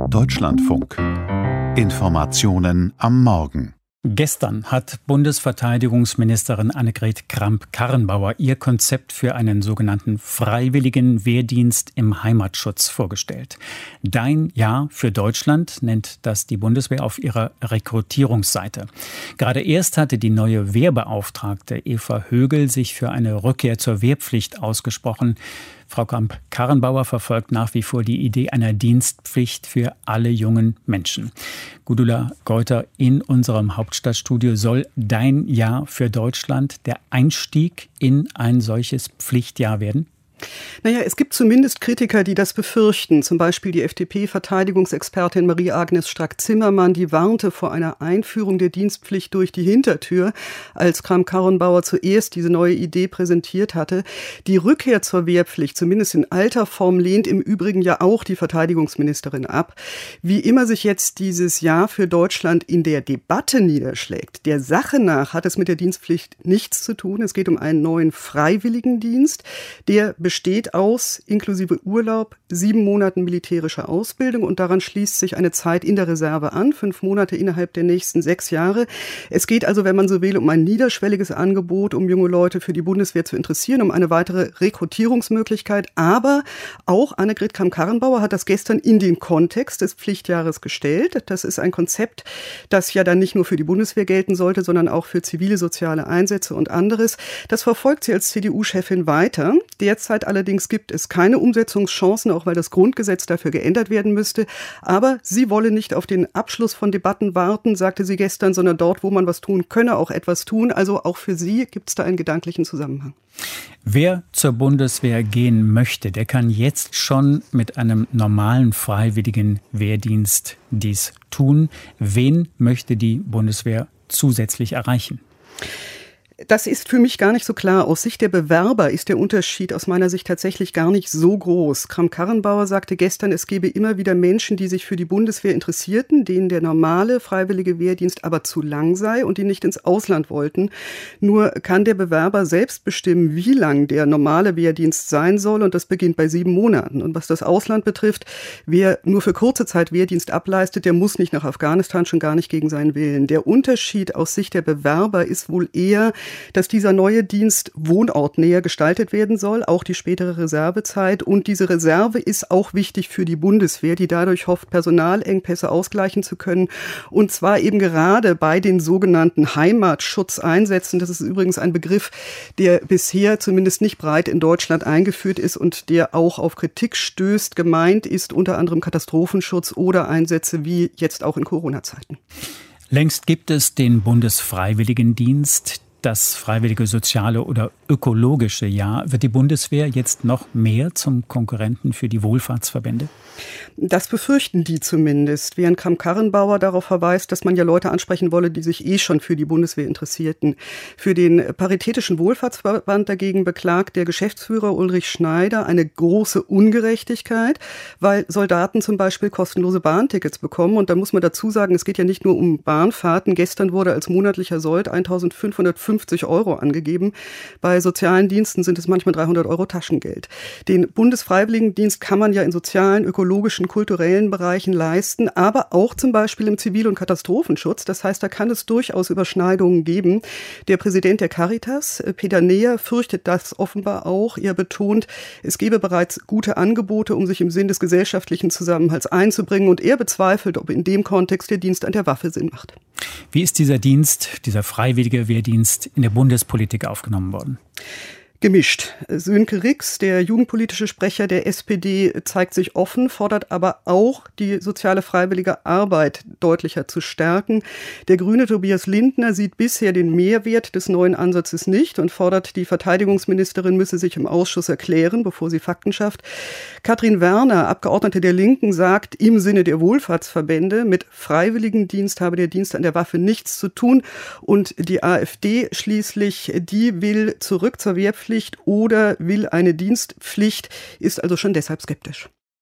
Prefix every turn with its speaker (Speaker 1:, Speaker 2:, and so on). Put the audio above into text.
Speaker 1: Deutschlandfunk. Informationen am Morgen.
Speaker 2: Gestern hat Bundesverteidigungsministerin Annegret Kramp-Karrenbauer ihr Konzept für einen sogenannten freiwilligen Wehrdienst im Heimatschutz vorgestellt. Dein Jahr für Deutschland nennt das die Bundeswehr auf ihrer Rekrutierungsseite. Gerade erst hatte die neue Wehrbeauftragte Eva Högel sich für eine Rückkehr zur Wehrpflicht ausgesprochen. Frau Kramp-Karrenbauer verfolgt nach wie vor die Idee einer Dienstpflicht für alle jungen Menschen. Gudula Geuter, in unserem Hauptstadtstudio soll Dein Jahr für Deutschland der Einstieg in ein solches Pflichtjahr werden?
Speaker 3: Naja, es gibt zumindest Kritiker, die das befürchten. Zum Beispiel die FDP-Verteidigungsexpertin Marie-Agnes Strack-Zimmermann, die warnte vor einer Einführung der Dienstpflicht durch die Hintertür, als Kramp-Karrenbauer zuerst diese neue Idee präsentiert hatte. Die Rückkehr zur Wehrpflicht, zumindest in alter Form, lehnt im Übrigen ja auch die Verteidigungsministerin ab. Wie immer sich jetzt dieses Jahr für Deutschland in der Debatte niederschlägt, der Sache nach hat es mit der Dienstpflicht nichts zu tun. Es geht um einen neuen Freiwilligendienst, der besteht aus, inklusive Urlaub, 7 Monaten militärischer Ausbildung und daran schließt sich eine Zeit in der Reserve an, 5 Monate innerhalb der nächsten 6 Jahre. Es geht also, wenn man so will, um ein niederschwelliges Angebot, um junge Leute für die Bundeswehr zu interessieren, um eine weitere Rekrutierungsmöglichkeit. Aber auch Annegret Kramp-Karrenbauer hat das gestern in den Kontext des Pflichtjahres gestellt. Das ist ein Konzept, das ja dann nicht nur für die Bundeswehr gelten sollte, sondern auch für zivile soziale Einsätze und anderes. Das verfolgt sie als CDU-Chefin weiter. Derzeit allerdings gibt es keine Umsetzungschancen, auch weil das Grundgesetz dafür geändert werden müsste. Aber sie wolle nicht auf den Abschluss von Debatten warten, sagte sie gestern, sondern dort, wo man was tun könne, auch etwas tun. Also auch für sie gibt es da einen gedanklichen Zusammenhang.
Speaker 2: Wer zur Bundeswehr gehen möchte, der kann jetzt schon mit einem normalen freiwilligen Wehrdienst dies tun. Wen möchte die Bundeswehr zusätzlich erreichen?
Speaker 3: Das ist für mich gar nicht so klar. Aus Sicht der Bewerber ist der Unterschied aus meiner Sicht tatsächlich gar nicht so groß. Kramp-Karrenbauer sagte gestern, es gebe immer wieder Menschen, die sich für die Bundeswehr interessierten, denen der normale freiwillige Wehrdienst aber zu lang sei und die nicht ins Ausland wollten. Nur kann der Bewerber selbst bestimmen, wie lang der normale Wehrdienst sein soll und das beginnt bei 7 Monaten. Und was das Ausland betrifft, wer nur für kurze Zeit Wehrdienst ableistet, der muss nicht nach Afghanistan, schon gar nicht gegen seinen Willen. Der Unterschied aus Sicht der Bewerber ist wohl eher, dass dieser neue Dienst wohnortnäher gestaltet werden soll, auch die spätere Reservezeit. Und diese Reserve ist auch wichtig für die Bundeswehr, die dadurch hofft, Personalengpässe ausgleichen zu können. Und zwar eben gerade bei den sogenannten Heimatschutzeinsätzen. Das ist übrigens ein Begriff, der bisher zumindest nicht breit in Deutschland eingeführt ist und der auch auf Kritik stößt. Gemeint ist unter anderem Katastrophenschutz oder Einsätze wie jetzt auch in Corona-Zeiten.
Speaker 2: Längst gibt es den Bundesfreiwilligendienst. Das freiwillige soziale oder ökologische Jahr. Wird die Bundeswehr jetzt noch mehr zum Konkurrenten für die Wohlfahrtsverbände?
Speaker 3: Das befürchten die zumindest, während Kramp-Karrenbauer darauf verweist, dass man ja Leute ansprechen wolle, die sich schon für die Bundeswehr interessierten. Für den Paritätischen Wohlfahrtsverband dagegen beklagt der Geschäftsführer Ulrich Schneider eine große Ungerechtigkeit, weil Soldaten zum Beispiel kostenlose Bahntickets bekommen. Und da muss man dazu sagen, es geht ja nicht nur um Bahnfahrten. Gestern wurde als monatlicher Sold 1.550 € angegeben. Bei sozialen Diensten sind es manchmal 300 € Taschengeld. Den Bundesfreiwilligendienst kann man ja in sozialen, ökologischen, kulturellen Bereichen leisten, aber auch zum Beispiel im Zivil- und Katastrophenschutz. Das heißt, da kann es durchaus Überschneidungen geben. Der Präsident der Caritas, Peter Neher, fürchtet das offenbar auch. Er betont, es gebe bereits gute Angebote, um sich im Sinn des gesellschaftlichen Zusammenhalts einzubringen. Und er bezweifelt, ob in dem Kontext der Dienst an der Waffe Sinn macht.
Speaker 2: Wie ist dieser Dienst, dieser freiwillige Wehrdienst in der Bundespolitik aufgenommen worden?
Speaker 3: Gemischt. Sönke Rix, der jugendpolitische Sprecher der SPD, zeigt sich offen, fordert aber auch, die soziale freiwillige Arbeit deutlicher zu stärken. Der Grüne Tobias Lindner sieht bisher den Mehrwert des neuen Ansatzes nicht und fordert, die Verteidigungsministerin müsse sich im Ausschuss erklären, bevor sie Fakten schafft. Katrin Werner, Abgeordnete der Linken, sagt im Sinne der Wohlfahrtsverbände, mit Freiwilligendienst habe der Dienst an der Waffe nichts zu tun. Und die AfD schließlich, die will zurück zur Wehrpflicht oder will eine Dienstpflicht, ist also schon deshalb skeptisch.